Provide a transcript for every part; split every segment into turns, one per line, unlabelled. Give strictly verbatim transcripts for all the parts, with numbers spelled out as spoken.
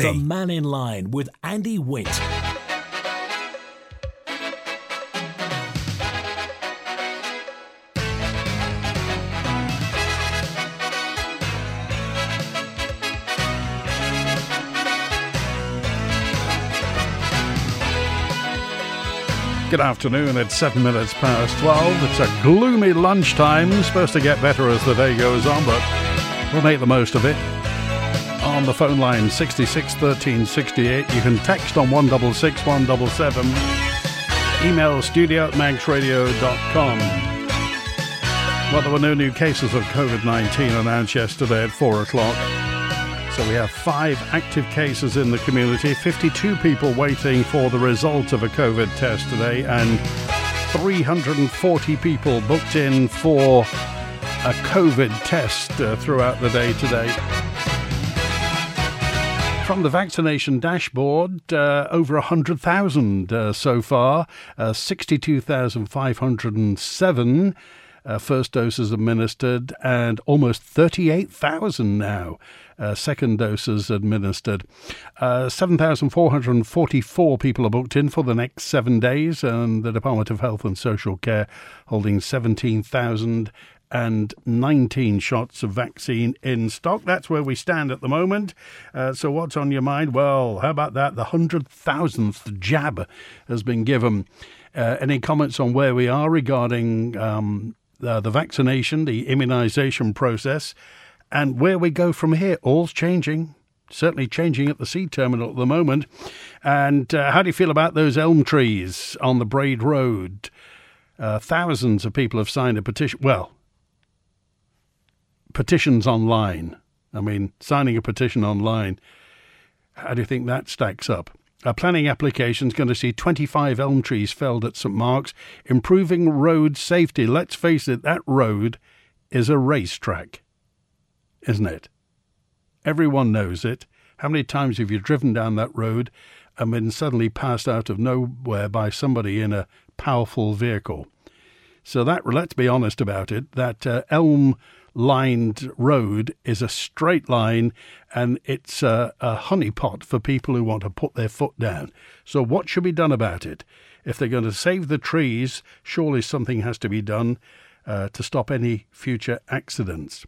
The Man in Line with Andy Wint.
Good afternoon, it's seven minutes past twelve. It's a gloomy lunchtime, supposed to get better as the day goes on, but we'll make the most of it. On the phone line, sixty-six thirteen sixty-eight. You can text on one six six one seven seven. Email studio at manx radio dot com. Well, there were no new cases of covid nineteen announced yesterday at four o'clock. So we have five active cases in the community, fifty-two people waiting for the result of a COVID test today, and three hundred forty people booked in for a COVID test uh, throughout the day today. From the vaccination dashboard, uh, over one hundred thousand uh, so far, uh, sixty-two thousand five hundred seven uh, first doses administered, and almost thirty-eight thousand now. Uh, second doses administered. Uh, seven thousand four hundred forty-four people are booked in for the next seven days, and the Department of Health and Social Care holding seventeen thousand nineteen shots of vaccine in stock. That's where we stand at the moment. Uh, so what's on your mind? Well, how about that? The one hundred thousandth jab has been given. Uh, any comments on where we are regarding um, the, the vaccination, the immunisation process, and where we go from here? All's changing, certainly changing at the sea terminal at the moment. And uh, how do you feel about those elm trees on the Braid Road? Uh, thousands of people have signed a petition. Well, petitions online. I mean, signing a petition online. How do you think that stacks up? A planning application is going to see twenty-five elm trees felled at St Mark's, improving road safety. Let's face it, that road is a racetrack, isn't it? Everyone knows it. How many times have you driven down that road and been suddenly passed out of nowhere by somebody in a powerful vehicle? So that, let's be honest about it, that uh, elm-lined road is a straight line, and it's a, a honeypot for people who want to put their foot down. So what should be done about it? If they're going to save the trees, surely something has to be done uh, to stop any future accidents.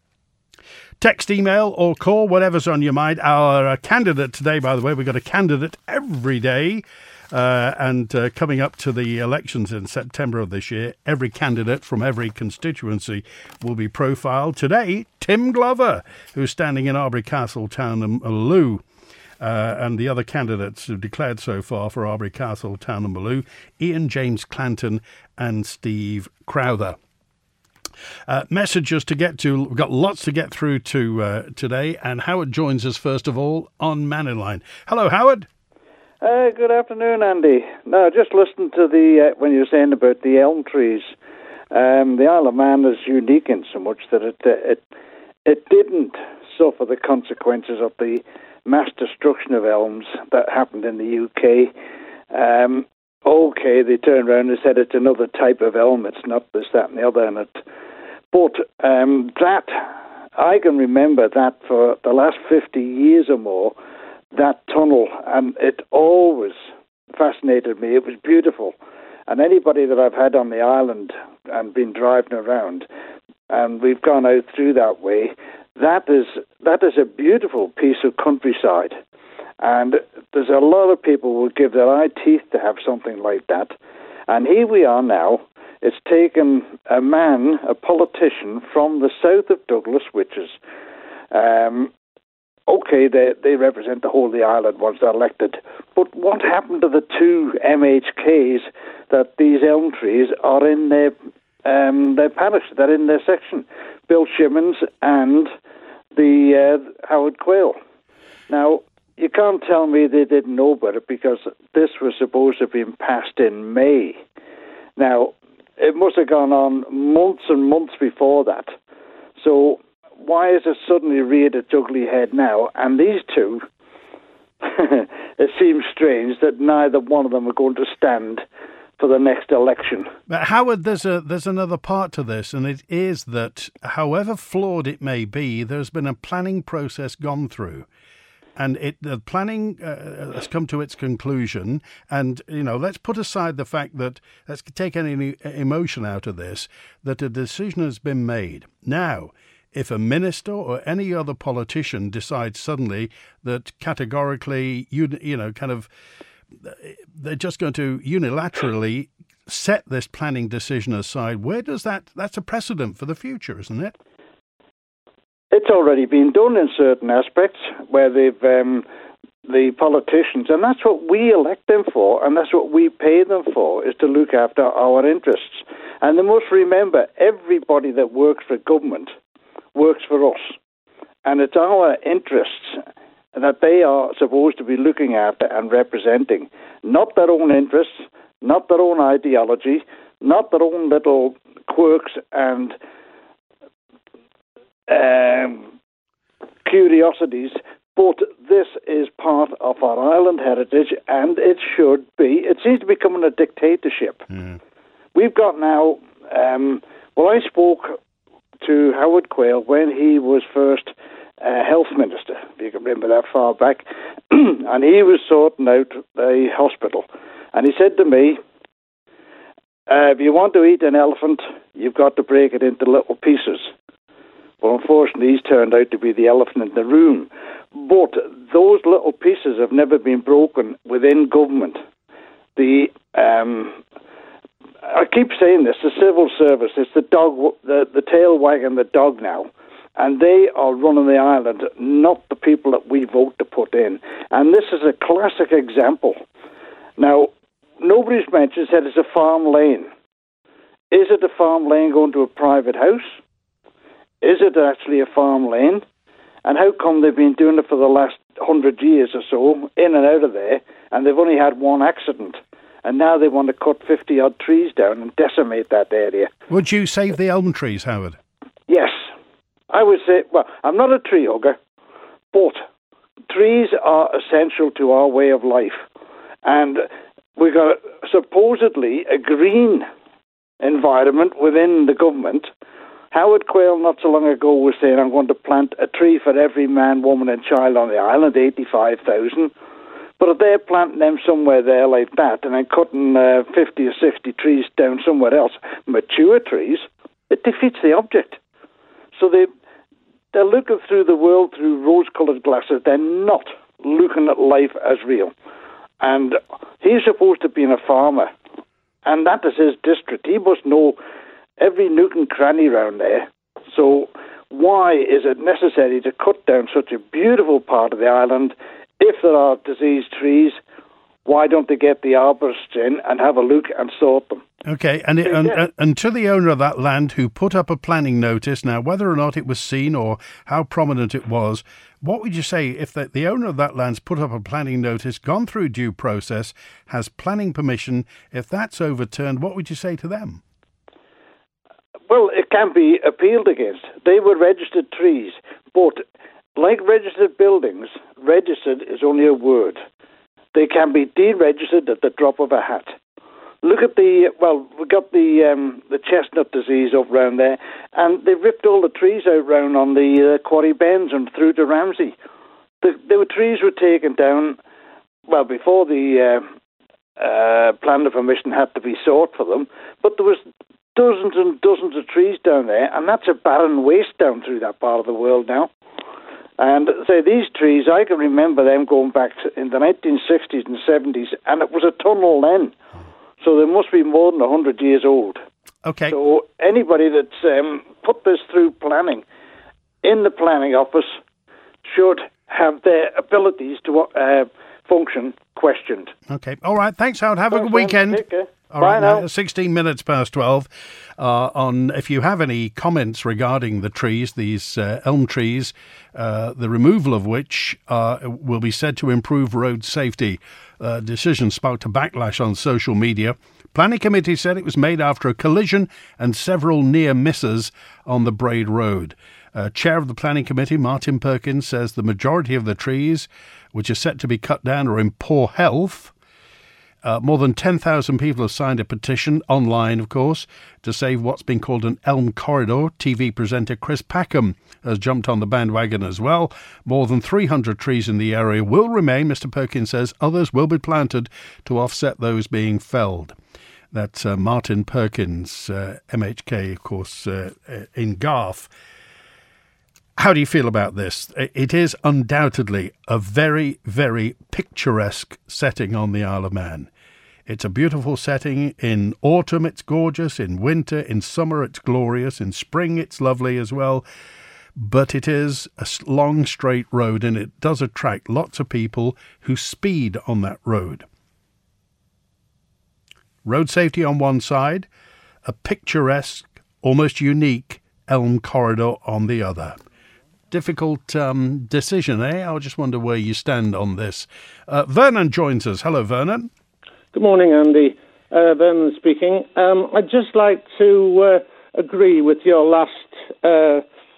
Text, email or call, whatever's on your mind. Our uh, candidate today, by the way, we've got a candidate every day. Uh, and uh, coming up to the elections in September of this year, every candidate from every constituency will be profiled. Today, Tim Glover, who's standing in Arbury Castle Town and Maloo. Uh, and the other candidates who've declared so far for Arbury Castle Town and Maloo, Ian James Clanton and Steve Crowther. Uh, messages to get to. We've got lots to get through to uh, today, and Howard joins us first of all on Man in Line. Hello, Howard.
Uh, good afternoon, Andy. No, just listen to the uh, when you were saying about the elm trees. Um, the Isle of Man is unique in so much that it uh, it it didn't suffer the consequences of the mass destruction of elms that happened in the U K. Um, okay, they turned around and said it's another type of elm. It's not this, that, and the other, and it. But um, that I can remember that for the last fifty years or more. That tunnel, and it always fascinated me. It was beautiful. And anybody that I've had on the island and been driving around, and we've gone out through that way, that is that is a beautiful piece of countryside. And there's a lot of people who would give their eye teeth to have something like that. And here we are now. It's taken a man, a politician from the south of Douglas, which is... Um, Okay, they they represent the whole of the island once they're elected. But what happened to the two M H Ks that these elm trees are in their um, their parish, they're in their section? Bill Shimmons and the uh, Howard Quayle. Now, you can't tell me they didn't know about it because this was supposed to have been passed in May. Now, it must have gone on months and months before that. So... why is it suddenly reared its ugly head now? And these two, it seems strange that neither one of them are going to stand for the next election.
But Howard, there's a there's another part to this, and it is that however flawed it may be, there's been a planning process gone through. and it the planning uh, has come to its conclusion. And, you know, let's put aside the fact that, let's take any emotion out of this, that a decision has been made. Now, if a minister or any other politician decides suddenly that categorically, you, you know, kind of, they're just going to unilaterally set this planning decision aside, where does that, that's a precedent for the future, isn't it?
It's already been done in certain aspects where they've, um, the politicians, and that's what we elect them for, and that's what we pay them for, is to look after our interests. And they must remember, everybody that works for government works for us. And it's our interests that they are supposed to be looking after and representing, not their own interests, not their own ideology, not their own little quirks and um, curiosities, but this is part of our island heritage, and it should be. It seems to be becoming a dictatorship. Mm. We've got now, um, well, I spoke to Howard Quayle when he was first uh, health minister, if you can remember that far back, and he was sorting out the hospital. And he said to me, uh, if you want to eat an elephant, you've got to break it into little pieces. Well, unfortunately, he's turned out to be the elephant in the room. But those little pieces have never been broken within government. The um, I keep saying this, the civil service, it's the dog, the, the tail wagging the dog now. And they are running the island, not the people that we vote to put in. And this is a classic example. Now, nobody's mentioned said it's a farm lane. Is it a farm lane going to a private house? Is it actually a farm lane? And how come they've been doing it for the last hundred years or so, in and out of there, and they've only had one accident? And now they want to cut fifty-odd trees down and decimate that area.
Would you save the elm trees, Howard?
Yes. I would say, well, I'm not a tree hugger, but trees are essential to our way of life. And we've got supposedly a green environment within the government. Howard Quayle not so long ago was saying, I'm going to plant a tree for every man, woman and child on the island, eighty-five thousand. But if they're planting them somewhere there like that and then cutting uh, fifty or sixty trees down somewhere else, mature trees, it defeats the object. So they, they're looking through the world through rose-coloured glasses. They're not looking at life as real. And he's supposed to be a farmer, and that is his district. He must know every nook and cranny around there. So why is it necessary to cut down such a beautiful part of the island? If there are diseased trees, why don't they get the arborists in and have a look and sort them?
Okay, and, it, and, and, and to the owner of that land who put up a planning notice, now whether or not it was seen or how prominent it was, what would you say if the, the owner of that land's put up a planning notice, gone through due process, has planning permission, if that's overturned, what would you say to them?
Well, it can be appealed against. They were registered trees, but like registered buildings, registered is only a word. They can be deregistered at the drop of a hat. Look at the, well, we got the um, the chestnut disease up round there, and they ripped all the trees out round on the uh, Quarry Bends and through to Ramsey. The, the trees were taken down, well, before the uh, uh, plan of permission had to be sought for them, but there was dozens and dozens of trees down there, and that's a barren waste down through that part of the world now. And say these trees, I can remember them going back to, in the nineteen sixties and seventies, and it was a tunnel then. So they must be more than one hundred years old.
Okay.
So anybody that's um, put this through planning in the planning office should have their abilities to uh, function questioned.
Okay. All right. Thanks, Howard. Have
Thanks,
a good weekend.
Take care.
All
Bye
right,
now.
sixteen minutes past twelve. Uh, on if you have any comments regarding the trees, these uh, elm trees, uh, the removal of which uh, will be said to improve road safety. Uh, decision sparked a backlash on social media. Planning committee said it was made after a collision and several near misses on the Braid Road. Uh, Chair of the Planning Committee, Martin Perkins, says the majority of the trees, which are set to be cut down, are in poor health. Uh, more than ten thousand people have signed a petition, online of course, to save what's been called an elm corridor. T V presenter Chris Packham has jumped on the bandwagon as well. More than three hundred trees in the area will remain, Mister Perkins says. Others will be planted to offset those being felled. That's uh, Martin Perkins, uh, M H K, of course, uh, in Garth. How do you feel about this? It is undoubtedly a very, very picturesque setting on the Isle of Man. It's a beautiful setting. In autumn, it's gorgeous. In winter, in summer, it's glorious. In spring, it's lovely as well. But it is a long, straight road, and it does attract lots of people who speed on that road. Road safety on one side, a picturesque, almost unique elm corridor on the other. Difficult um, decision, eh? I just wonder where you stand on this. Uh, Vernon joins us. Hello, Vernon.
Good morning, Andy. Uh, Vernon speaking. Um, I'd just like to uh, agree with your last uh,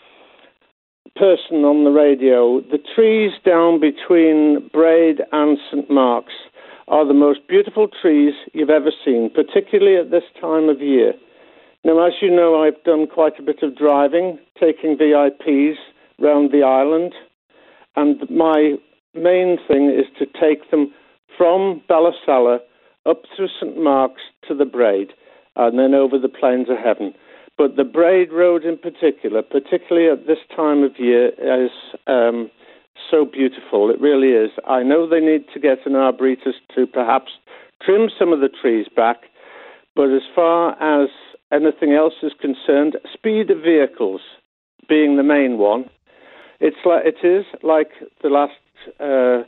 person on the radio. The trees down between Braid and Saint Mark's are the most beautiful trees you've ever seen, particularly at this time of year. Now, as you know, I've done quite a bit of driving, taking V I Ps round the island, and my main thing is to take them from Ballasalla up through Saint Mark's to the Braid, and then over the Plains of Heaven. But the Braid Road in particular, particularly at this time of year, is um, so beautiful. It really is. I know they need to get an arborist to perhaps trim some of the trees back, but as far as anything else is concerned, speed of vehicles being the main one, It's like it is like the last uh,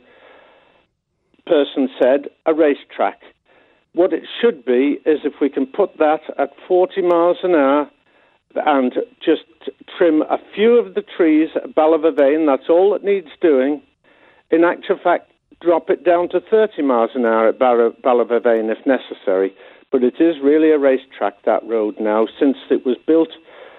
person said, a racetrack. What it should be is if we can put that at forty miles an hour and just trim a few of the trees at Ballyvavane, that's all it needs doing. In actual fact, drop it down to thirty miles an hour at Ballyvavane if necessary. But it is really a racetrack, that road now, since it was built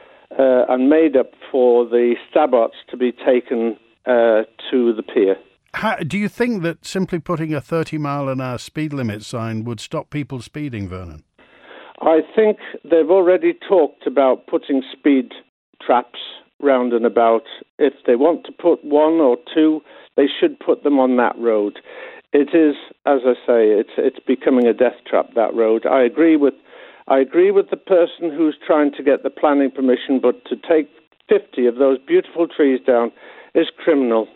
Uh, and made up for the Stabots to be taken uh, to the pier.
How, do you think that simply putting a thirty mile an hour speed limit sign would stop people speeding, Vernon?
I think they've already talked about putting speed traps round and about. If they want to put one or two, they should put them on that road. It is, as I say, it's it's becoming a death trap, that road. I agree with I agree with the person who's trying to get the planning permission, but to take fifty of those beautiful trees down is criminal.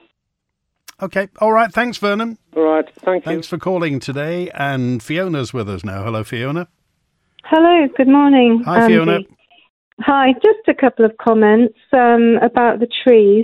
Okay. All right. Thanks, Vernon.
All right. Thank you.
Thanks for calling today. And Fiona's with us now. Hello, Fiona.
Hello. Good morning.
Hi,
Andy.
Fiona.
Hi. Just a couple of comments um, about the trees.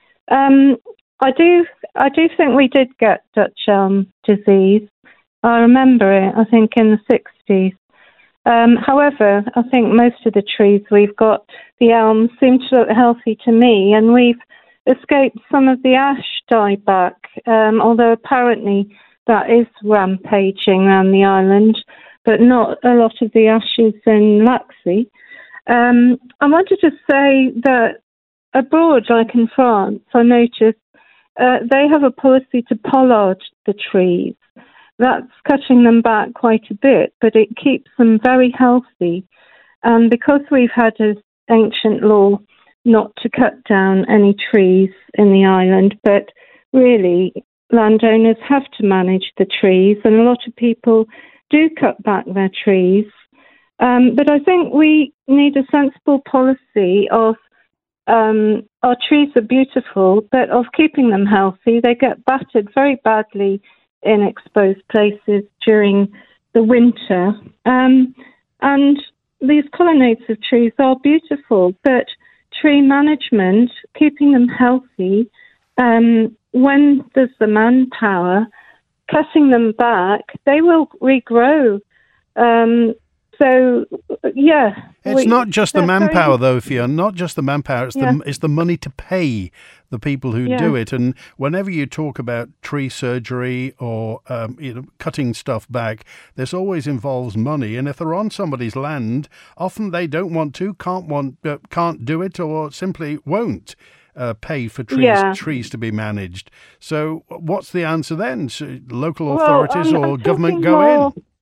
Um, I do. I do think we did get Dutch elm disease. I remember it. I think in the sixties. Um, however, I think most of the trees we've got, the elms, seem to look healthy to me, and we've escaped some of the ash dieback, um, although apparently that is rampaging around the island, but not a lot of the ashes in Laxey. Um, I wanted to say that abroad, like in France, I noticed uh, they have a policy to pollard the trees. That's cutting them back quite a bit, but it keeps them very healthy. And because we've had an ancient law not to cut down any trees in the island, but really landowners have to manage the trees, and a lot of people do cut back their trees. Um, but I think we need a sensible policy of um, our trees are beautiful, but of keeping them healthy. They get battered very badly in exposed places during the winter. Um, and these colonnades of trees are beautiful, but tree management, keeping them healthy, um, when there's the manpower, cutting them back, they will regrow. Um, so, yeah.
It's
we,
not just the manpower,
very...
though, Fiona, not just the manpower, it's, yeah. the, it's the money to pay the people who yeah. do it. And whenever you talk about tree surgery or um, you know, cutting stuff back, this always involves money. And if they're on somebody's land, often they don't want to, can't want, uh, can't do it, or simply won't uh, pay for trees yeah. trees to be managed. So what's the answer then? So local authorities
well,
or government go
more...
in?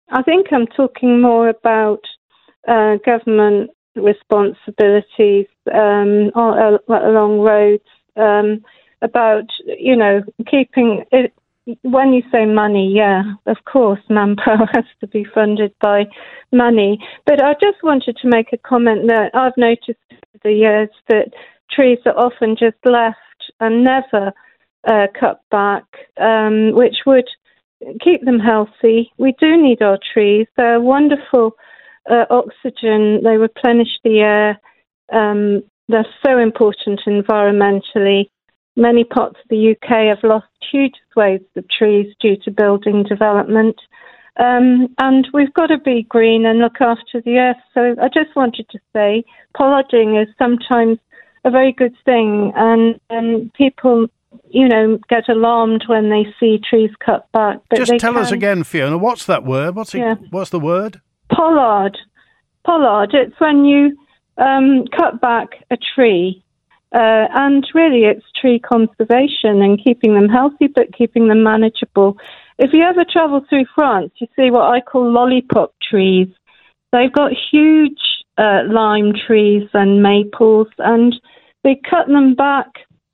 I think I'm talking more about uh, government responsibilities um, on, uh, along roads, um, about, you know, keeping it. When you say money, yeah, of course, manpower has to be funded by money. But I just wanted to make a comment that I've noticed over the years that trees are often just left and never uh, cut back, um, which would keep them healthy. We do need our trees. They're wonderful uh, oxygen. They replenish the air. Um, they're so important environmentally. Many parts of the U K have lost huge swathes of trees due to building development. Um, and we've got to be green and look after the earth. So I just wanted to say pollarding is sometimes a very good thing. And um, people, you know, get alarmed when they see trees cut back. But
just
they
tell
can...
us again, Fiona, what's that word? What's it,
yeah.
What's the word?
Pollard. Pollard. It's when you um, cut back a tree. Uh, and really it's tree conservation and keeping them healthy but keeping them manageable. If you ever travel through France, you see what I call lollipop trees. They've got huge uh, lime trees and maples, and they cut them back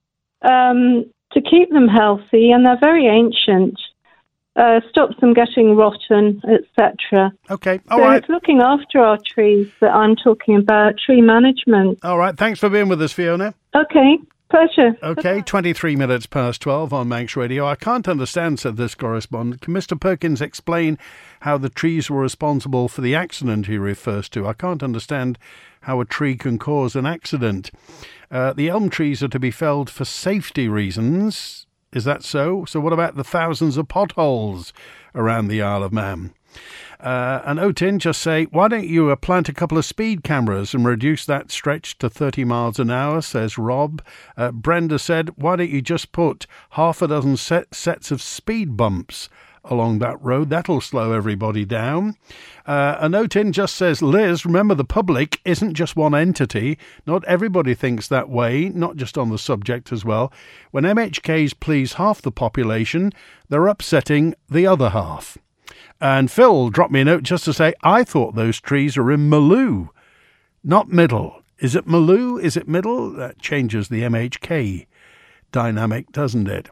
um, to keep them healthy, and they're very ancient. Uh, stops them getting rotten, et cetera.
Okay, all
so
right.
It's looking after our trees that I'm talking about, tree management.
All right, thanks for being with us, Fiona.
Okay, pleasure.
Okay, twenty-three minutes past twelve on Manx Radio. I can't understand, said this correspondent. Can Mister Perkins explain how the trees were responsible for the accident he refers to? I can't understand how a tree can cause an accident. Uh, the elm trees are to be felled for safety reasons. Is that so? So what about the thousands of potholes around the Isle of Man? Uh, and Otin just say, why don't you uh, plant a couple of speed cameras and reduce that stretch to thirty miles an hour, says Rob. Uh, Brenda said, why don't you just put half a dozen set, sets of speed bumps along that road? That'll slow everybody down. Uh, and Otin just says, Liz, remember the public isn't just one entity. Not everybody thinks that way, not just on the subject as well. When M H Ks please half the population, they're upsetting the other half. And Phil dropped me a note just to say, I thought those trees are in Maloo, not middle. Is it Maloo? Is it middle? That changes the M H K dynamic, doesn't it?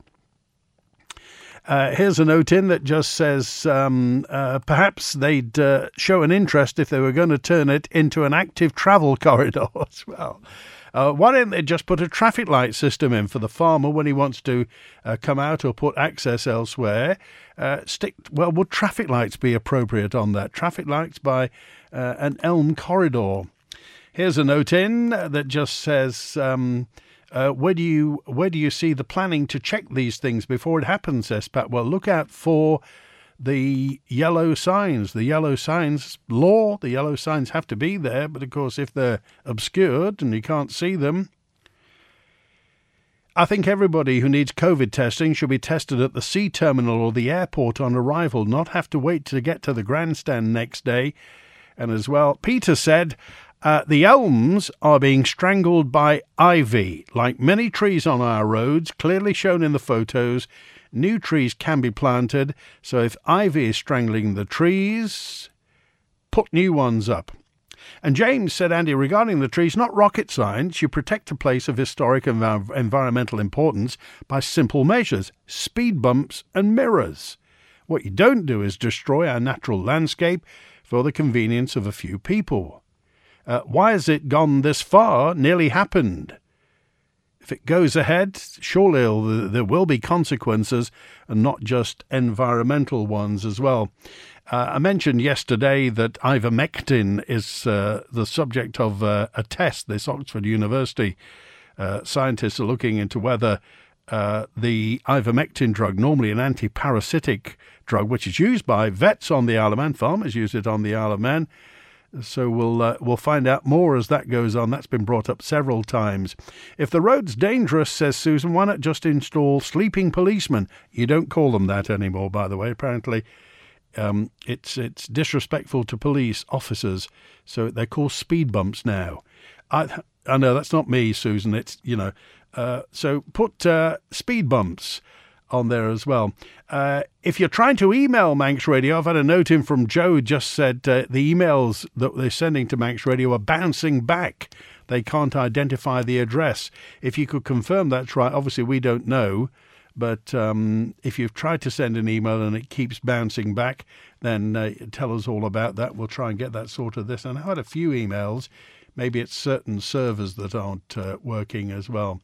Uh, here's a note in that just says um, uh, perhaps they'd uh, show an interest if they were going to turn it into an active travel corridor as well. Uh, why don't they just put a traffic light system in for the farmer when he wants to uh, come out or put access elsewhere? Uh, stick well, would traffic lights be appropriate on that? Traffic lights by uh, an elm corridor. Here's a note in that just says, um, uh, where do you where do you see the planning to check these things before it happens, says Pat? Well, look out for the yellow signs. The yellow signs law, the yellow signs have to be there, but of course if they're obscured and you can't see them, I think everybody who needs COVID testing should be tested at the sea terminal or the airport on arrival, not have to wait to get to the grandstand next day. And as well, Peter said, uh, the elms are being strangled by ivy, like many trees on our roads, clearly shown in the photos. New trees can be planted, so if ivy is strangling the trees, put new ones up. And James said, Andy, regarding the trees, not rocket science, you protect a place of historic and env- environmental importance by simple measures, speed bumps and mirrors. What you don't do is destroy our natural landscape for the convenience of a few people. Uh, why has it gone this far? Nearly happened. If it goes ahead, surely there will be consequences, and not just environmental ones as well. Uh, I mentioned yesterday that ivermectin is uh, the subject of uh, a test. This Oxford University uh, scientists are looking into whether uh, the ivermectin drug, normally an anti-parasitic drug, which is used by vets on the Isle of Man, farmers use it on the Isle of Man. So we'll uh, we'll find out more as that goes on. That's been brought up several times. If the road's dangerous, says Susan, why not just install sleeping policemen? You don't call them that anymore, by the way. Apparently, um, it's it's disrespectful to police officers, so they're called speed bumps now. I I know that's not me, Susan. It's you know. Uh, so put uh, speed bumps on there as well. Uh, if you're trying to email Manx Radio, I've had a note in from Joe who just said uh, the emails that they're sending to Manx Radio are bouncing back. They can't identify the address. If you could confirm that's right, obviously we don't know, but um, if you've tried to send an email and it keeps bouncing back, then uh, tell us all about that. We'll try and get that sorted this. And I had a few emails. Maybe it's certain servers that aren't uh, working as well.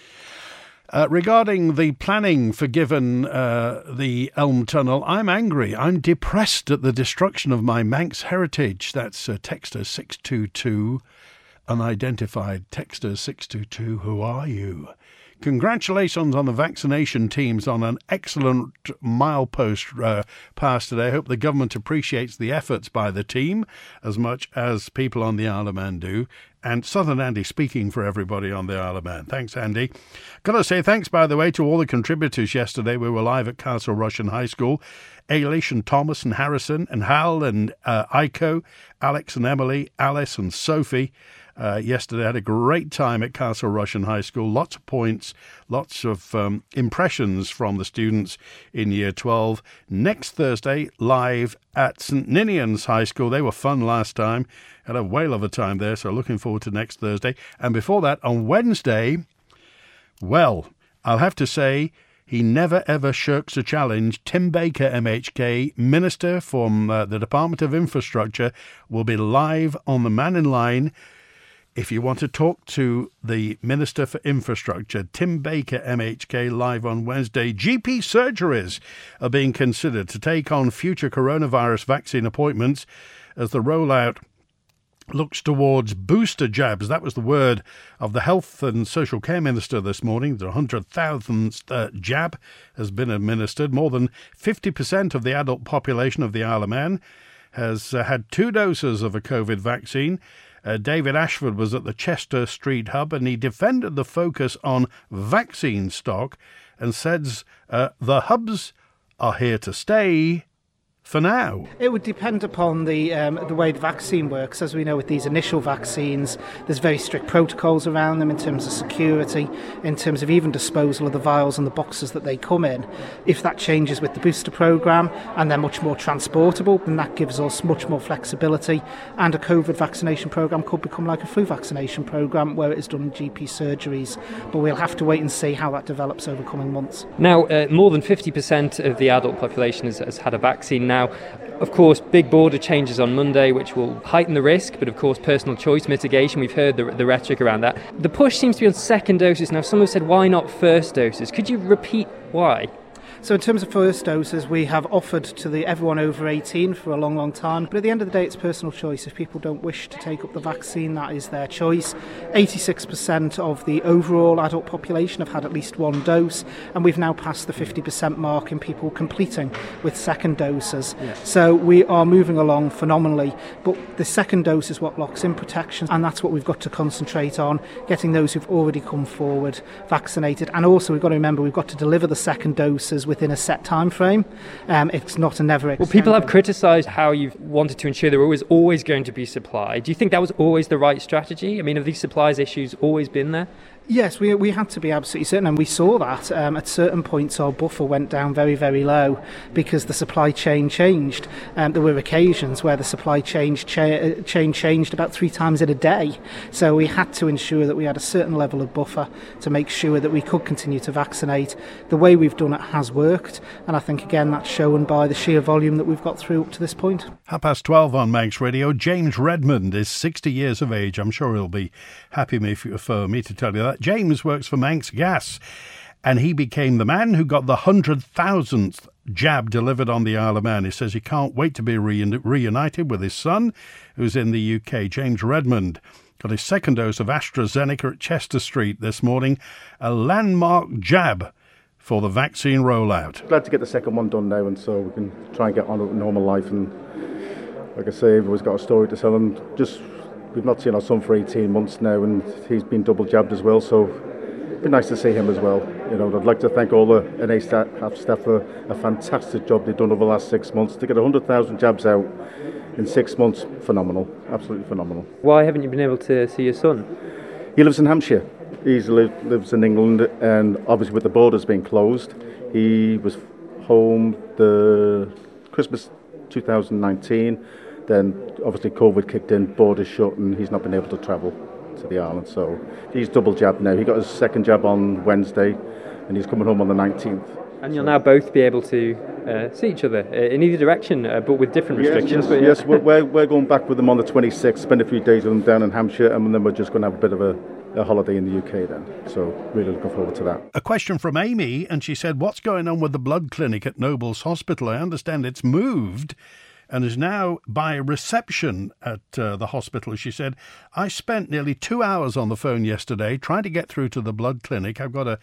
Uh, regarding the planning for given uh, the Elm Tunnel, I'm angry. I'm depressed at the destruction of my Manx heritage. That's uh, Texter six two two, unidentified. Texter six two two, who are you? Congratulations on the vaccination teams on an excellent milepost uh, pass today. I hope the government appreciates the efforts by the team as much as people on the Isle of Man do. And Southern Andy speaking for everybody on the Isle of Man. Thanks, Andy. Got to say thanks, by the way, to all the contributors yesterday. We were live at Castle Rushen High School. Ailish and Thomas and Harrison and Hal and uh, Iko, Alex and Emily, Alice and Sophie. Uh, yesterday, I had a great time at Castle Rushen High School. Lots of points, lots of um, impressions from the students in Year twelve. Next Thursday, live at St Ninian's High School. They were fun last time. Had a whale of a time there, so looking forward to next Thursday. And before that, on Wednesday, well, I'll have to say, he never ever shirks a challenge. Tim Baker, M H K, Minister from uh, the Department of Infrastructure, will be live on the Man in Line. If you want to talk to the Minister for Infrastructure, Tim Baker, M H K, live on Wednesday. G P surgeries are being considered to take on future coronavirus vaccine appointments as the rollout looks towards booster jabs. That was the word of the Health and Social Care Minister this morning. The one hundred thousandth uh, jab has been administered. More than fifty percent of the adult population of the Isle of Man has uh, had two doses of a COVID vaccine. Uh, David Ashford was at the Chester Street Hub and he defended the focus on vaccine stock and says uh, the hubs are here to stay for now.
It would depend upon the um, the way the vaccine works. As we know, with these initial vaccines, there's very strict protocols around them in terms of security, in terms of even disposal of the vials and the boxes that they come in. If that changes with the booster programme and they're much more transportable, then that gives us much more flexibility, and a COVID vaccination programme could become like a flu vaccination programme where it is done in G P surgeries. But we'll have to wait and see how that develops over coming months.
Now, uh, more than fifty percent of the adult population has, has had a vaccine now. Now, of course, big border changes on Monday, which will heighten the risk, but of course, personal choice mitigation, we've heard the, the rhetoric around that. The push seems to be on second doses. Now, some have said, why not first doses? Could you repeat why?
So in terms of first doses, we have offered to the everyone over eighteen for a long, long time. But at the end of the day, it's personal choice. If people don't wish to take up the vaccine, that is their choice. eighty-six percent of the overall adult population have had at least one dose, and we've now passed the fifty percent mark in people completing with second doses. Yes. So we are moving along phenomenally. But the second dose is what locks in protection, and that's what we've got to concentrate on, getting those who've already come forward vaccinated. And also, we've got to remember, we've got to deliver the second doses within a set time frame. Um, it's not a never extended.
Well, people have criticised how you've wanted to ensure there was always going to be supply. Do you think that was always the right strategy? I mean, have these supplies issues always been there?
Yes, we we had to be absolutely certain, and we saw that um, at certain points our buffer went down very, very low because the supply chain changed. Um, there were occasions where the supply chain, cha- chain changed about three times in a day. So we had to ensure that we had a certain level of buffer to make sure that we could continue to vaccinate. The way we've done it has worked, and I think, again, that's shown by the sheer volume that we've got through up to this point.
Half past twelve on Manx Radio. James Redmond is sixty years of age. I'm sure he'll be happy for me to tell you that. James works for Manx Gas, and he became the man who got the one hundred thousandth jab delivered on the Isle of Man. He says he can't wait to be reun- reunited with his son, who's in the U K. James Redmond got his second dose of AstraZeneca at Chester Street this morning, a landmark jab for the vaccine rollout.
Glad to get the second one done now, and so we can try and get on with normal life. And like I say, everyone's got a story to tell, and just we've not seen our son for eighteen months now, and he's been double jabbed as well, so it'd be nice to see him as well. You know, I'd like to thank all the N A staff, staff for a fantastic job they've done over the last six months. To get one hundred thousand jabs out in six months, phenomenal, absolutely phenomenal.
Why haven't you been able to see your son?
He lives in Hampshire, he lives in England, and obviously with the borders being closed, he was home the Christmas two thousand nineteen. Then obviously COVID kicked in, borders shut, and he's not been able to travel to the island. So he's double jabbed now. He got his second jab on Wednesday, and he's coming home on the nineteenth.
And you'll now both be able to uh, see each other uh, in either direction, uh, but with different restrictions.
Yes,
but,
yes,
yeah.
yes we're, we're going back with them on the twenty-sixth, spend a few days with them down in Hampshire, and then we're just going to have a bit of a, a holiday in the U K then. So really looking forward to that.
A question from Amy, and she said, what's going on with the blood clinic at Nobles Hospital? I understand it's moved and is now by reception at uh, the hospital. She said, I spent nearly two hours on the phone yesterday trying to get through to the blood clinic. I've got a,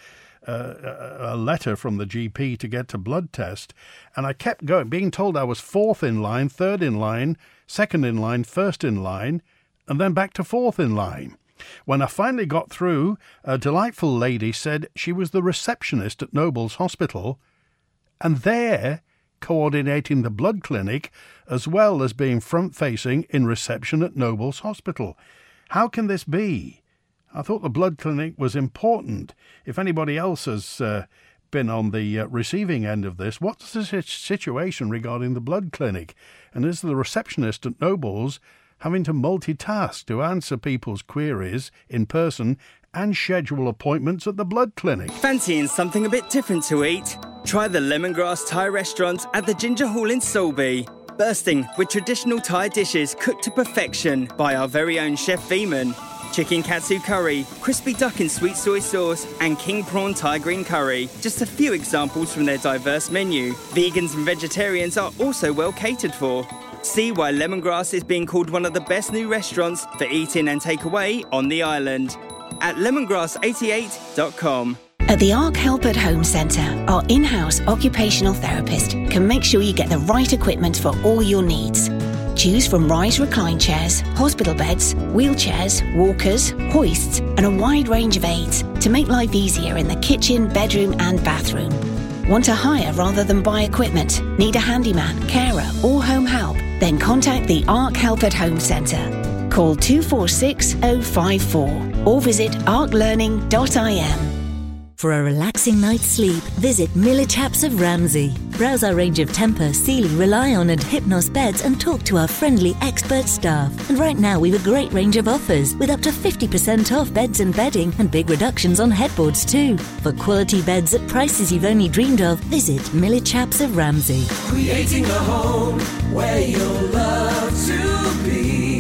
uh, a letter from the G P to get to blood test, and I kept going, being told I was fourth in line, third in line, second in line, first in line, and then back to fourth in line. When I finally got through, a delightful lady said she was the receptionist at Nobles Hospital, and there coordinating the blood clinic as well as being front-facing in reception at Nobles Hospital. How can this be? I thought the blood clinic was important. If anybody else has uh, been on the uh, receiving end of this, what's the situation regarding the blood clinic? And is the receptionist at Nobles having to multitask to answer people's queries in person and schedule appointments at the blood clinic?
Fancying something a bit different to eat? Try the Lemongrass Thai restaurant at the Ginger Hall in Solby. Bursting with traditional Thai dishes cooked to perfection by our very own Chef Veman. Chicken katsu curry, crispy duck in sweet soy sauce, and king prawn Thai green curry. Just a few examples from their diverse menu. Vegans and vegetarians are also well catered for. See why Lemongrass is being called one of the best new restaurants for eat-in and take-away on the island. At lemongrass eighty-eight dot com.
At the Ark Help at Home Centre, our in-house occupational therapist can make sure you get the right equipment for all your needs. Choose from rise recline chairs, hospital beds, wheelchairs, walkers, hoists, and a wide range of aids to make life easier in the kitchen, bedroom and bathroom. Want to hire rather than buy equipment? Need a handyman, carer or home help? Then contact the Ark Help at Home Centre. Call two four six oh five four or visit ark learning dot I M.
For a relaxing night's sleep, visit Miller Chaps of Ramsey. Browse our range of Temper, Sealy, Rely-On and Hypnos beds and talk to our friendly expert staff. And right now we've a great range of offers with up to fifty percent off beds and bedding and big reductions on headboards too. For quality beds at prices you've only dreamed of, visit Miller Chaps of Ramsey.
Creating a home where you'll love to be.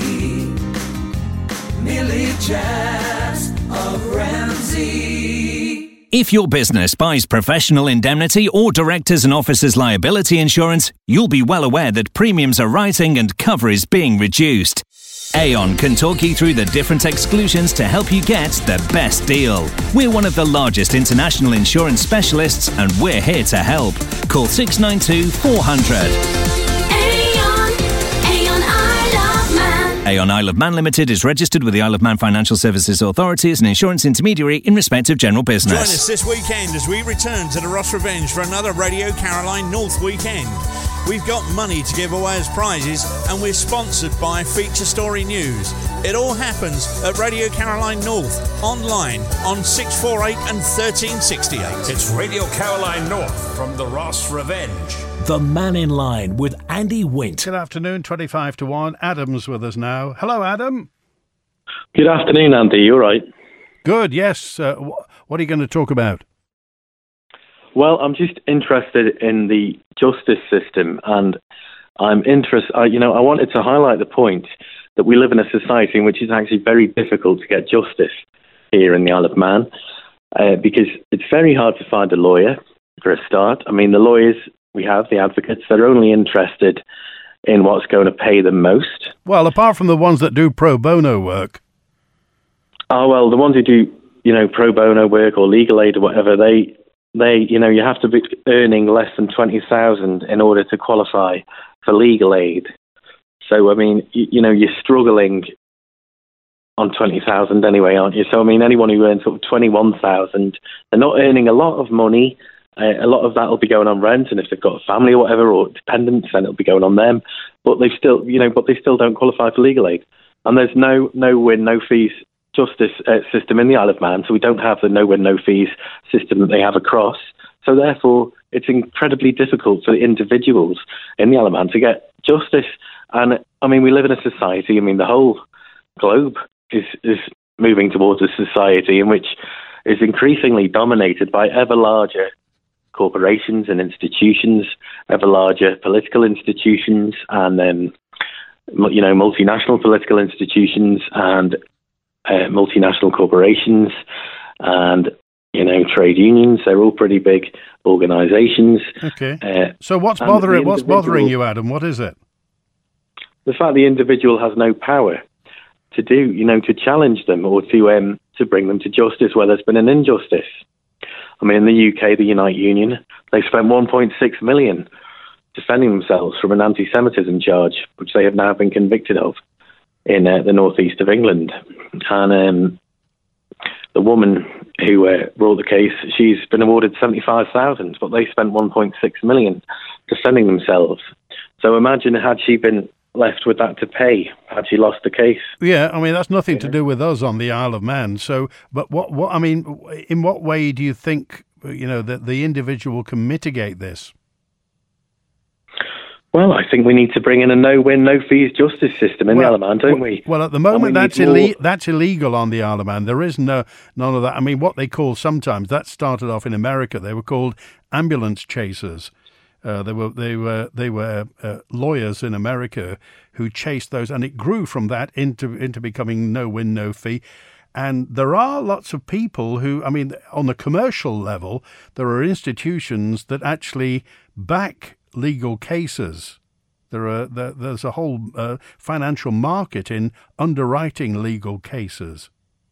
Miller Chaps of Ramsey.
If your business buys professional indemnity or directors and officers liability insurance, you'll be well aware that premiums are rising and cover is being reduced. Aon can talk you through the different exclusions to help you get the best deal. We're one of the largest international insurance specialists and we're here to help. Call six nine two, four hundred. Aon Isle of Man Limited is registered with the Isle of Man Financial Services Authority as an insurance intermediary in respect of general business.
Join us this weekend as we return to the Ross Revenge for another Radio Caroline North weekend. We've got money to give away as prizes and we're sponsored by Feature Story News. It all happens at Radio Caroline North, online on six forty-eight and thirteen sixty-eight.
It's Radio Caroline North from the Ross Revenge. The Man in Line with Andy Wint.
Good afternoon, twenty-five to one. Adam's with us now. Hello, Adam.
Good afternoon, Andy. You all right?
Good, yes. Uh, wh- what are you going to talk about?
Well, I'm just interested in the justice system, and I'm interested, uh, you know, I wanted to highlight the point that we live in a society in which it's actually very difficult to get justice here in the Isle of Man, uh, because it's very hard to find a lawyer, for a start. I mean, the lawyers we have, the advocates, they're only interested in what's going to pay them most.
Well, apart from the ones that do pro bono work.
Oh, well, the ones who do, you know, pro bono work or legal aid or whatever, they, they, you know, you have to be earning less than twenty thousand in order to qualify for legal aid. So, I mean, you, you know, you're struggling on twenty thousand anyway, aren't you? So, I mean, anyone who earns sort of twenty-one thousand, they're not earning a lot of money. Uh, a lot of that will be going on rent, and if they've got a family or whatever, or dependents, then it'll be going on them. But they still, you know, but they still don't qualify for legal aid. And there's no no win, no fees justice uh, system in the Isle of Man, so we don't have the no-win, no-fees system that they have across. So therefore, it's incredibly difficult for the individuals in the Isle of Man to get justice. And, I mean, we live in a society, I mean, the whole globe is, is moving towards a society in which is increasingly dominated by ever larger corporations and institutions, ever larger political institutions, and um, you know, multinational political institutions and uh, multinational corporations, and you know, trade unions. They're all pretty big organisations.
Okay.
Uh,
so what's bothering what's bothering you, Adam? What is it?
The fact the individual has no power to do, you know, to challenge them or to um, to bring them to justice where there's been an injustice. I mean, in the U K, the Unite Union, they spent one point six million defending themselves from an anti-Semitism charge, which they have now been convicted of in uh, the northeast of England. And um, the woman who uh, brought the case, she's been awarded seventy-five thousand, but they spent one point six million defending themselves. So imagine had she been left with that to pay, had she lost the case.
Yeah, I mean, that's nothing to do with us on the Isle of Man. So, but what, what I mean, in what way do you think, you know, that the individual can mitigate this?
Well, I think we need to bring in a no-win, no-fees justice system in well, the Isle of Man, don't
well,
we?
Well, at the moment, that's, ille- that's illegal on the Isle of Man. There is no none of that. I mean, what they call sometimes, that started off in America, they were called ambulance chasers. Uh, they were they were they were uh, lawyers in America who chased those, and it grew from that into into becoming no win, no fee. And there are lots of people who, I mean, on the commercial level, there are institutions that actually back legal cases. There are there, there's a whole uh, financial market in underwriting legal cases.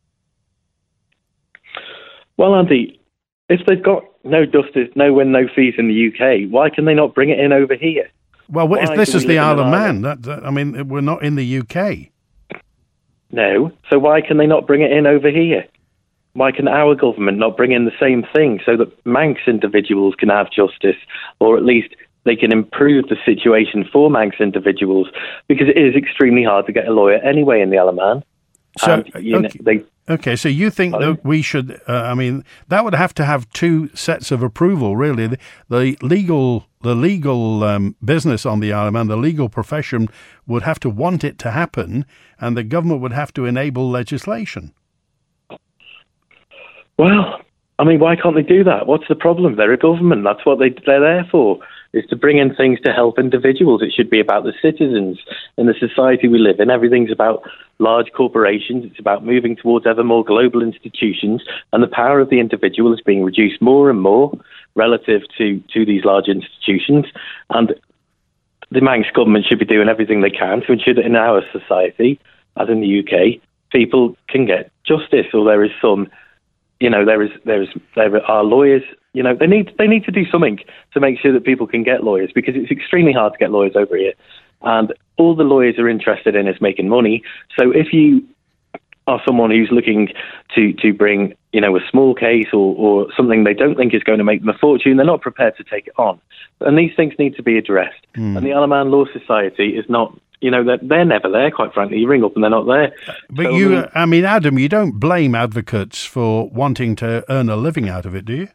Well, Andy, if they've got no justice, no win, no fees in the U K, why can they not bring it in over here?
Well, why if this is the Isle of Man, that, that, I mean, we're not in the U K.
No, so why can they not bring it in over here? Why can our government not bring in the same thing so that Manx individuals can have justice, or at least they can improve the situation for Manx individuals? Because it is extremely hard to get a lawyer anyway in the Isle of Man.
So,
and, you
okay.
know, they,
Okay, so you think
Pardon?
that we should, uh, I mean, that would have to have two sets of approval, really. The, the legal the legal um, business on the Isle of Man, the legal profession, would have to want it to happen, and the government would have to enable legislation.
Well, I mean, why can't they do that? What's the problem? They're a government. That's what they, they're there for, is to bring in things to help individuals. It should be about the citizens in the society we live in. Everything's about large corporations. It's about moving towards ever more global institutions, and the power of the individual is being reduced more and more relative to, to these large institutions. And the Manx government should be doing everything they can to ensure that in our society, as in the U K, people can get justice, or there is some, you know, there is there is there are lawyers. You know, they need they need to do something to make sure that people can get lawyers, because it's extremely hard to get lawyers over here, and all the lawyers are interested in is making money. So if you are someone who's looking to to bring, you know, a small case or, or something they don't think is going to make them a fortune, they're not prepared to take it on. And these things need to be addressed. Mm. And the Isle of Man Law Society is not, you know, they're, they're never there, quite frankly. You ring up and they're not there.
But
so,
you,
I mean,
I mean, Adam, you don't blame advocates for wanting to earn a living out of it, do you?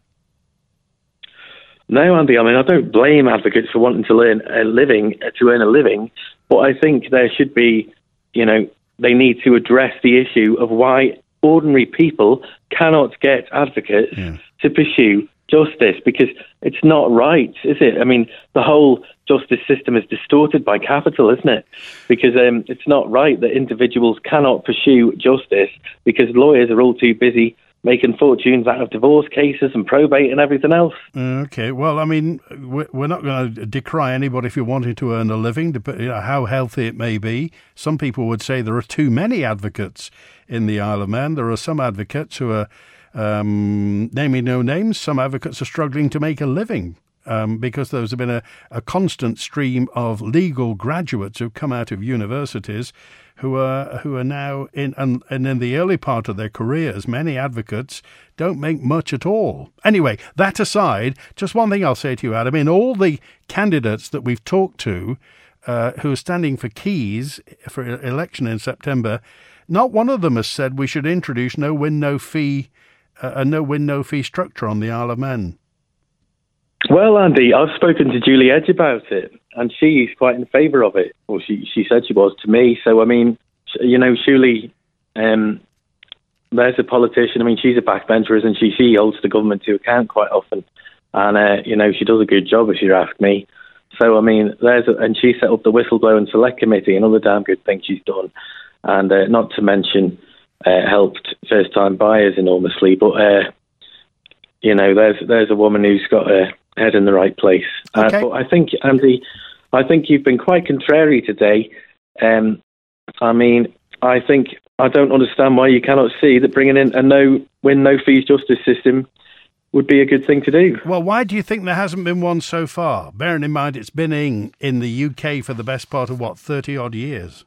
No, Andy, I mean, I don't blame advocates for wanting to learn a living, to earn a living, but I think there should be, you know, they need to address the issue of why ordinary people cannot get advocates yeah. to pursue justice, because it's not right, is it? I mean, the whole justice system is distorted by capital, isn't it? Because um, it's not right that individuals cannot pursue justice because lawyers are all too busy making fortunes out of divorce cases and probate and everything else.
Okay, well, I mean, we're not going to decry anybody for wanting to earn a living, you know, how healthy it may be. Some people would say there are too many advocates in the Isle of Man. There are some advocates who are, um, naming no names, some advocates are struggling to make a living um, because there's been a, a constant stream of legal graduates who've come out of universities who are who are now in and, and in the early part of their careers. Many advocates don't make much at all. Anyway, that aside, just one thing I'll say to you, Adam. In all the candidates that we've talked to uh, who are standing for keys for election in September, not one of them has said we should introduce no win, no fee, uh, a no win, no fee structure on the Isle of Man.
Well, Andy, I've spoken to Julie Edge about it, and she's quite in favour of it. Well, she she said she was to me. So, I mean, you know, surely um, there's a politician. I mean, she's a backbencher, isn't she? She holds the government to account quite often. And, uh, you know, she does a good job, if you ask me. So, I mean, there's a, and she set up the Whistleblowing Select Committee, another damn good thing she's done. And uh, not to mention uh, helped first-time buyers enormously. But, uh, you know, there's there's a woman who's got a head in the right place.
Okay.
Uh, but I think, Andy, I think you've been quite contrary today. Um, I mean, I think I don't understand why you cannot see that bringing in a no-win, no-fees justice system would be a good thing to do.
Well, why do you think there hasn't been one so far? Bearing in mind it's been in, in the U K for the best part of, what, thirty-odd years?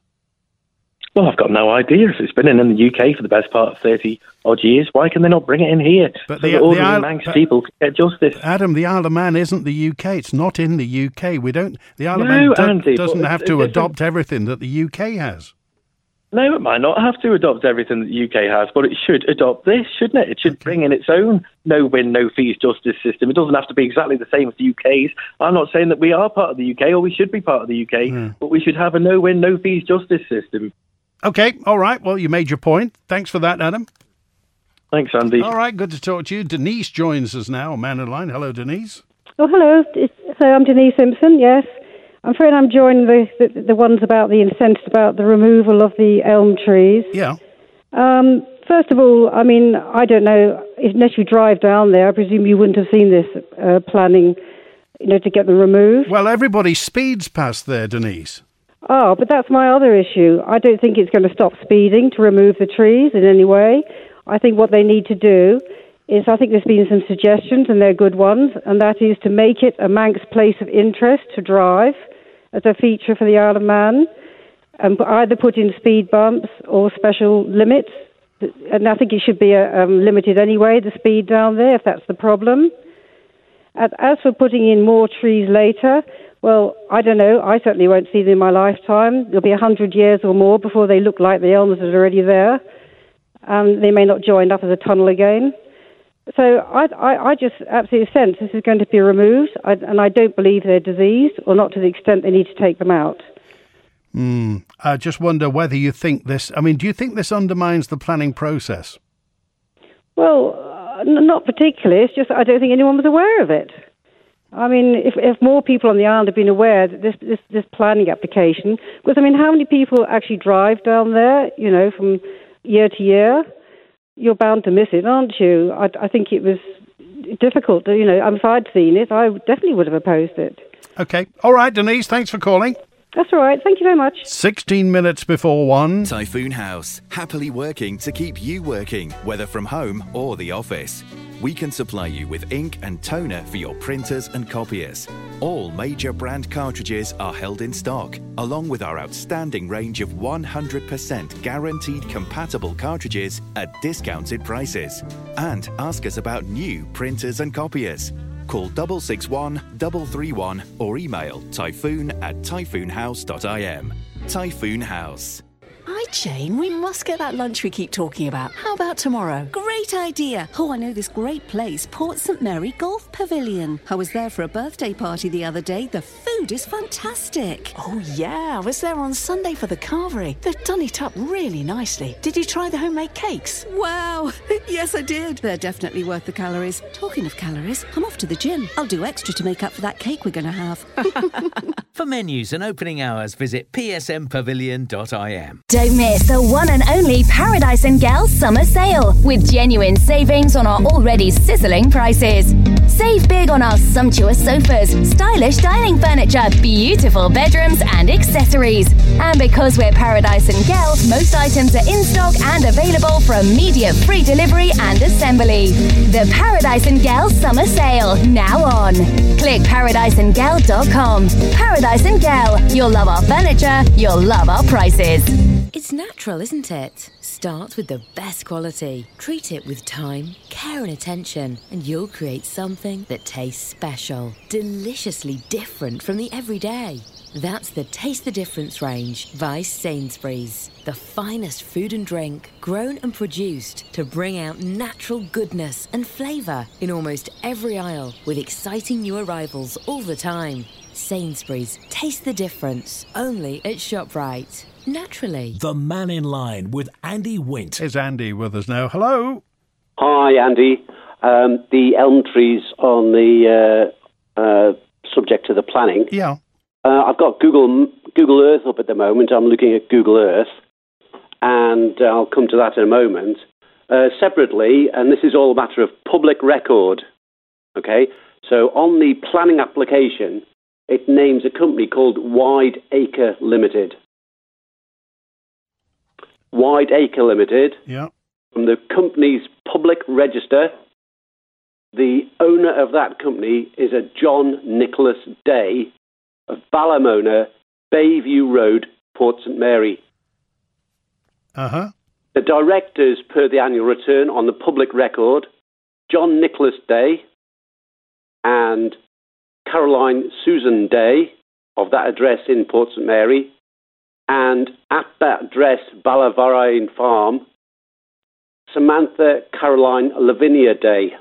Well, I've got no idea. If it's been in, in the U K for the best part of thirty-odd years, why can they not bring it in here?
But
so
the,
that
the
ordinary
Isle,
Manx
but,
people can get justice.
Adam, the Isle of Man isn't the U K. It's not in the U K. We don't. The Isle
No,
of Man do,
Andy,
doesn't
but
have
it's-
to
it's
adopt everything that the U K has.
No, it might not have to adopt everything that the U K has, but it should adopt this, shouldn't it? It should bring in its own no-win, no-fees justice system. It doesn't have to be exactly the same as the U K's. I'm not saying that we are part of the U K or we should be part of the U K,
Mm.
but we should have a no-win, no-fees justice system.
Okay, all right. Well, you made your point. Thanks for that, Adam.
Thanks, Andy.
All right, good to talk to you. Denise joins us now, Man in Line. Hello, Denise.
Oh, hello. It's, so I'm Denise Simpson, yes. I'm afraid I'm joining the, the, the ones about the incensed about the removal of the elm trees.
Yeah.
Um, first of all, I mean, I don't know, unless you drive down there, I presume you wouldn't have seen this uh, planning, you know, to get them removed.
Well, everybody speeds past there, Denise.
Oh, but that's my other issue. I don't think it's going to stop speeding to remove the trees in any way. I think what they need to do is, I think there's been some suggestions, and they're good ones, and that is to make it a Manx place of interest to drive as a feature for the Isle of Man, and either put in speed bumps or special limits. And I think it should be uh, um, limited anyway, the speed down there, if that's the problem. As for putting in more trees later, well, I don't know. I certainly won't see them in my lifetime. It'll be a hundred years or more before they look like the elms that are already there. Um, they may not join up as a tunnel again. So I, I, I just absolutely sense this is going to be removed, I, and I don't believe they're diseased, or not to the extent they need to take them out.
Mm, I just wonder whether you think this... I mean, do you think this undermines the planning process?
Well, uh, n- not particularly. It's just I don't think anyone was aware of it. I mean, if, if more people on the island had been aware that this, this, this planning application... Because, I mean, how many people actually drive down there, you know, from year to year? You're bound to miss it, aren't you? I, I think it was difficult. To, you know, if I'd seen it, I definitely would have opposed it.
Okay. All right, Denise, thanks for calling.
That's all right. Thank you very much.
sixteen minutes before one.
Typhoon House, happily working to keep you working, whether from home or the office. We can supply you with ink and toner for your printers and copiers. All major brand cartridges are held in stock, along with our outstanding range of one hundred percent guaranteed compatible cartridges at discounted prices. And ask us about new printers and copiers. Call double six one double three one or email typhoon at typhoon house dot I M. Typhoon House.
Hi, Jane. We must get that lunch we keep talking about. How about tomorrow?
Great idea. Oh, I know this great place, Port Saint Mary Golf Pavilion. I was there for a birthday party the other day. The food is fantastic.
Oh, yeah. I was there on Sunday for the carvery. They've done it up really nicely. Did you try the homemade cakes?
Wow. Yes, I did. They're definitely worth the calories. Talking of calories, I'm off to the gym. I'll do extra to make up for that cake we're going to have.
For menus and opening hours, visit p s m pavilion dot I M.
Don't miss the one and only Paradise and Gal Summer Sale with genuine savings on our already sizzling prices. Save big on our sumptuous sofas, stylish dining furniture, beautiful bedrooms and accessories. And because we're Paradise and Gal, most items are in stock and available for immediate free delivery and assembly. The Paradise and Gal Summer Sale, now on. Click paradise and gal dot com. Paradise and Gal, you'll love our furniture, you'll love our prices.
It's natural, isn't it? Start with the best quality. Treat it with time, care and attention, and you'll create something that tastes special. Deliciously different from the everyday. That's the Taste the Difference range by Sainsbury's. The finest food and drink, grown and produced to bring out natural goodness and flavour in almost every aisle, with exciting new arrivals all the time. Sainsbury's, taste the difference, only at ShopRite. Naturally.
The Man in Line with Andy Wint.
Here's Andy with us now. Hello.
Hi, Andy. Um, the elm trees on the uh, uh, subject to the planning.
Yeah.
Uh, I've got Google Google Earth up at the moment. I'm looking at Google Earth, and uh, I'll come to that in a moment. Uh, separately, and this is all a matter of public record, okay? So on the planning application, it names a company called Wide Acre Limited. Wide Acre Limited.
Yeah.
From the company's public register, the owner of that company is a John Nicholas Day of Ballamona, Bayview Road, Port Saint Mary.
Uh-huh.
The directors, per the annual return on the public record, John Nicholas Day and Caroline Susan Day of that address in Port Saint Mary, and at that address, Ballavarain Farm, Samantha Caroline Lavinia Day.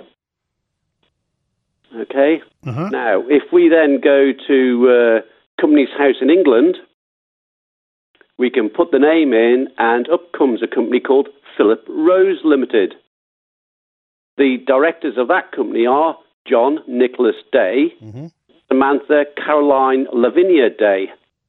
Okay?
Uh-huh.
Now, if we then go to uh, Company's House in England, we can put the name in, and up comes a company called Philip Rose Limited. The directors of that company are John Nicholas Day,
mm-hmm.
Samantha Caroline Lavinia Day.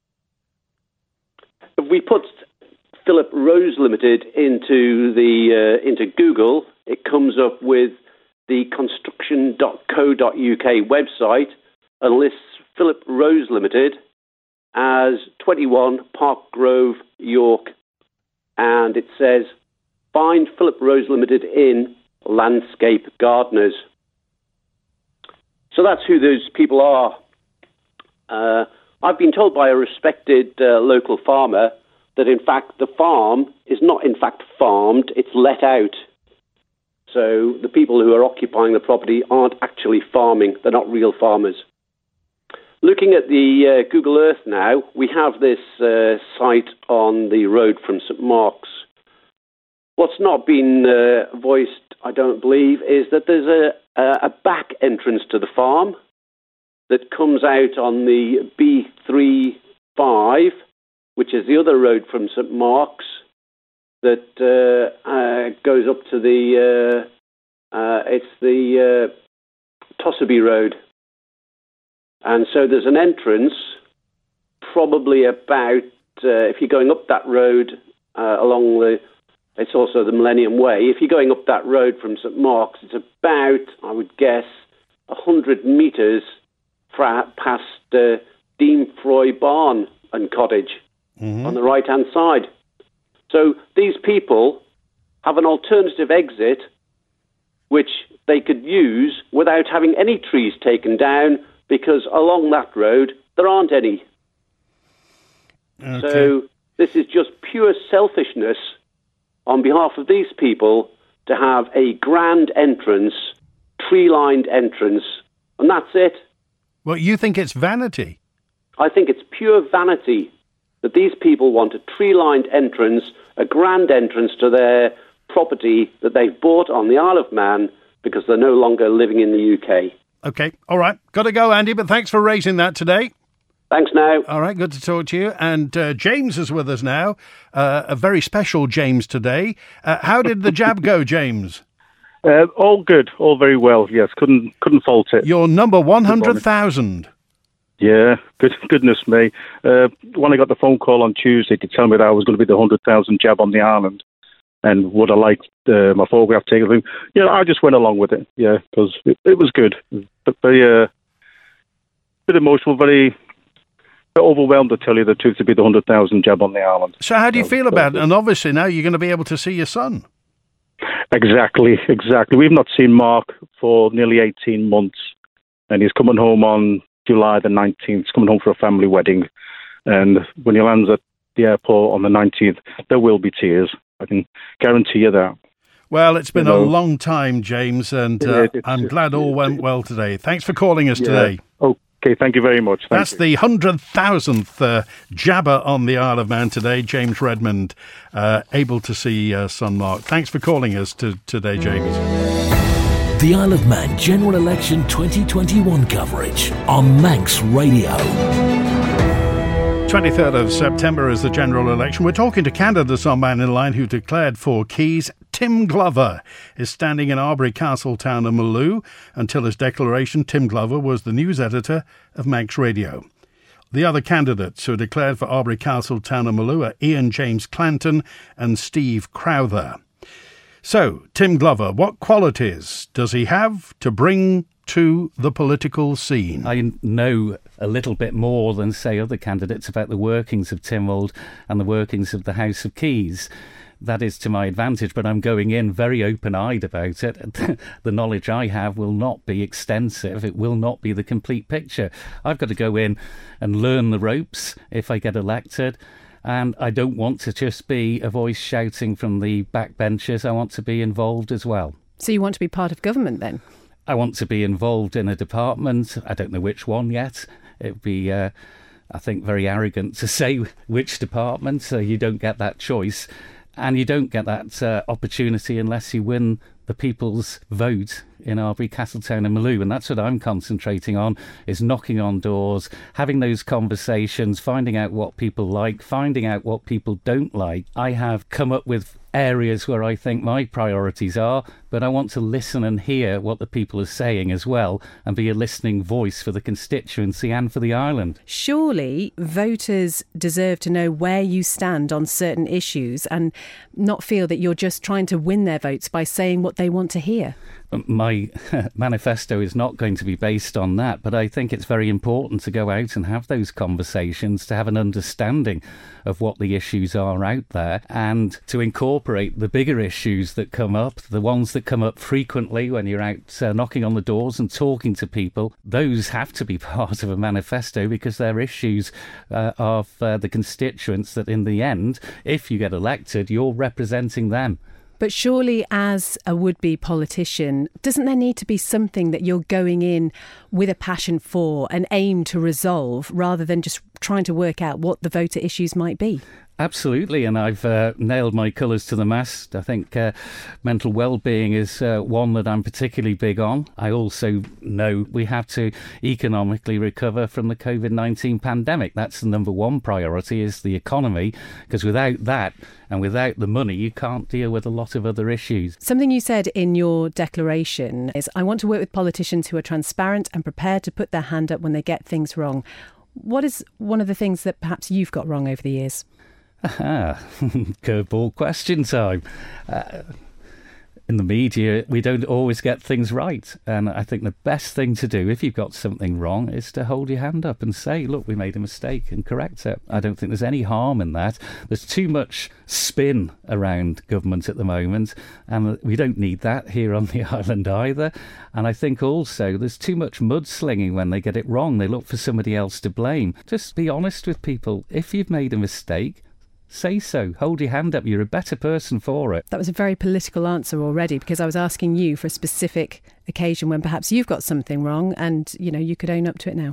If we put Philip Rose Limited into the uh, into Google, it comes up with the construction dot co dot uk website and lists Philip Rose Limited as twenty-one Park Grove, York, and it says, find Philip Rose Limited in Landscape Gardeners. So that's who those people are. Uh, I've been told by a respected uh, local farmer that, in fact, the farm is not, in fact, farmed, it's let out. So the people who are occupying the property aren't actually farming, they're not real farmers. Looking at the uh, Google Earth now, we have this uh, site on the road from Saint Mark's. What's not been uh, voiced, I don't believe, is that there's a, a, a back entrance to the farm that comes out on the B thirty-five, which is the other road from Saint Mark's, that uh, uh, goes up to the, uh, uh, it's the uh, Tossaby Road. And so there's an entrance, probably about, uh, if you're going up that road uh, along the, it's also the Millennium Way, if you're going up that road from Saint Mark's, it's about, I would guess, one hundred metres fra- past uh, Dean Froy Barn and Cottage mm-hmm. on the right-hand side. So these people have an alternative exit which they could use without having any trees taken down, because along that road there aren't any.
Okay.
So this is just pure selfishness on behalf of these people to have a grand entrance, tree-lined entrance, and that's it.
Well, you think it's vanity?
I think it's pure vanity that these people want a tree-lined entrance, a grand entrance to their property that they've bought on the Isle of Man because they're no longer living in the U K.
Okay, all right. Got to go, Andy, but thanks for raising that today.
Thanks now.
All right, good to talk to you. And uh, James is with us now, uh, a very special James today. Uh, how did the jab go, James?
Uh, all good, all very well, yes. Couldn't couldn't fault it.
Your number one hundred thousand.
Yeah, good, goodness me. Uh, when I got the phone call on Tuesday to tell me that I was going to be the one hundred thousand jab on the island and would I like uh, my photograph taken, you know, I just went along with it, yeah, because it, it was good. But very, uh, bit emotional, very overwhelmed, to tell you the truth, to be the one hundred thousand jab on the island.
So how do you so, feel about it? And obviously now you're going to be able to see your son.
Exactly, exactly. We've not seen Mark for nearly eighteen months, and he's coming home on July the nineteenth. He's coming home for a family wedding, and when he lands at the airport on the nineteenth, there will be tears. I can guarantee you that.
Well, it's been
you know,
a long time, James, and uh,
it,
I'm glad all went well today. Thanks for calling us
yeah.
today.
Oh, Okay, thank you very much. Thank
That's
you.
the one hundred thousandth uh, jabber on the Isle of Man today, James Redmond, uh, able to see uh, Son Mark. Thanks for calling us to, today, James.
The Isle of Man General Election twenty twenty-one coverage on Manx Radio.
twenty-third of September is the general election. We're talking to candidates on Man in Line who declared for Keys. Tim Glover is standing in Arbury Castle Town of Maloo. Until his declaration, Tim Glover was the news editor of Manx Radio. The other candidates who declared for Arbury Castle Town of Maloo are Ian James Clanton and Steve Crowther. So, Tim Glover, what qualities does he have to bring to the political scene?
I know a little bit more than, say, other candidates about the workings of Tynwald and the workings of the House of Keys. That is to my advantage, but I'm going in very open-eyed about it. The knowledge I have will not be extensive. It will not be the complete picture. I've got to go in and learn the ropes if I get elected. And I don't want to just be a voice shouting from the backbenches. I want to be involved as well.
So you want to be part of government then?
I want to be involved in a department. I don't know which one yet. It would be, uh, I think, very arrogant to say which department. So you don't get that choice. And you don't get that uh, opportunity unless you win the people's vote in Arbury, Castletown and Maloo. And that's what I'm concentrating on, is knocking on doors, having those conversations, finding out what people like, finding out what people don't like. I have come up with areas where I think my priorities are, but I want to listen and hear what the people are saying as well and be a listening voice for the constituency and for the island.
Surely voters deserve to know where you stand on certain issues and not feel that you're just trying to win their votes by saying what they want to hear.
My manifesto is not going to be based on that, but I think it's very important to go out and have those conversations, to have an understanding of what the issues are out there and to incorporate the bigger issues that come up, the ones that come up frequently when you're out uh, knocking on the doors and talking to people. Those have to be part of a manifesto because they're issues uh, of uh, the constituents that in the end, if you get elected, you're representing them.
But surely as a would-be politician, doesn't there need to be something that you're going in with a passion for, an aim to resolve, rather than just trying to work out what the voter issues might be?
Absolutely, and I've uh, nailed my colours to the mast. I think uh, mental well-being is uh, one that I'm particularly big on. I also know we have to economically recover from the covid nineteen pandemic. That's the number one priority, is the economy, because without that and without the money, you can't deal with a lot of other issues.
Something you said in your declaration is, I want to work with politicians who are transparent and prepared to put their hand up when they get things wrong. What is one of the things that perhaps you've got wrong over the years?
Aha, curveball question time. Uh, in the media, we don't always get things right. And I think the best thing to do, if you've got something wrong, is to hold your hand up and say, look, we made a mistake, and correct it. I don't think there's any harm in that. There's too much spin around government at the moment, and we don't need that here on the island either. And I think also there's too much mudslinging when they get it wrong. They look for somebody else to blame. Just be honest with people. If you've made a mistake, say so. Hold your hand up. You're a better person for it.
That was a very political answer already, because I was asking you for a specific occasion when perhaps you've got something wrong and, you know, you could own up to it now.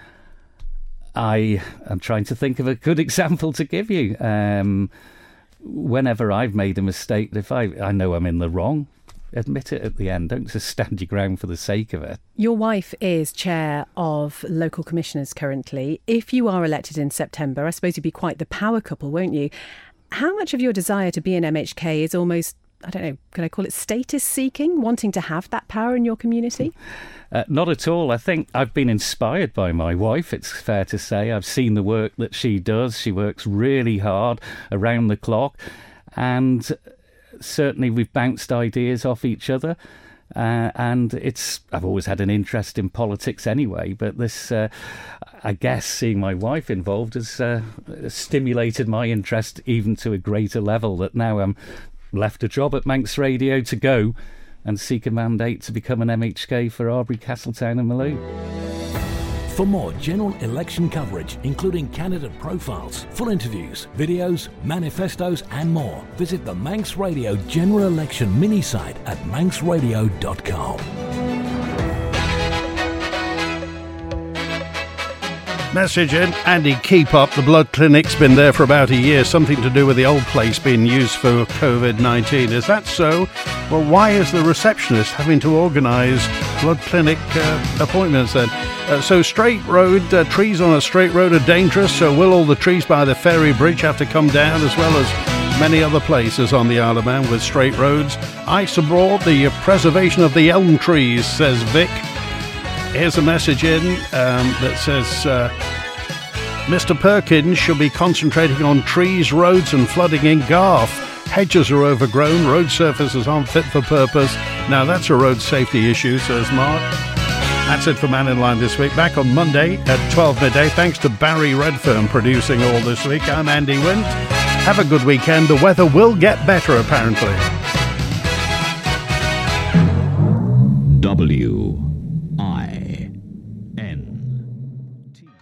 I am trying to think of a good example to give you. Um, whenever I've made a mistake, if I, I know I'm in the wrong, admit it at the end. Don't just stand your ground for the sake of it.
Your wife is chair of local commissioners currently. If you are elected in September, I suppose you'd be quite the power couple, won't you? How much of your desire to be in M H K is almost, I don't know, could I call it status seeking, wanting to have that power in your community?
Uh, not at all. I think I've been inspired by my wife, it's fair to say. I've seen the work that she does. She works really hard around the clock, and certainly we've bounced ideas off each other, uh, and it's I've always had an interest in politics anyway, but this uh, I guess seeing my wife involved has uh, stimulated my interest even to a greater level, that now I'm left a job at Manx Radio to go and seek a mandate to become an M H K for Arbury, Castletown and Maloo.
For more general election coverage, including candidate profiles, full interviews, videos, manifestos and more, visit the Manx Radio General Election mini-site at manx radio dot com.
Message in, Andy, keep up. The blood clinic's been there for about a year. Something to do with the old place being used for covid nineteen. Is that so? Well, why is the receptionist having to organise blood clinic uh, appointments then? Uh, so straight road, uh, trees on a straight road are dangerous, so will all the trees by the ferry bridge have to come down, as well as many other places on the Isle of Man with straight roads? Ice abroad, the preservation of the elm trees, says Vic. Here's a message in um, that says, uh, Mister Perkins should be concentrating on trees, roads and flooding in Garth. Hedges are overgrown, road surfaces aren't fit for purpose. Now that's a road safety issue, says Mark. That's it for Man in Line this week. Back on Monday at twelve midday. Thanks to Barry Redfern producing all this week. I'm Andy Wint. Have a good weekend. The weather will get better, apparently.
W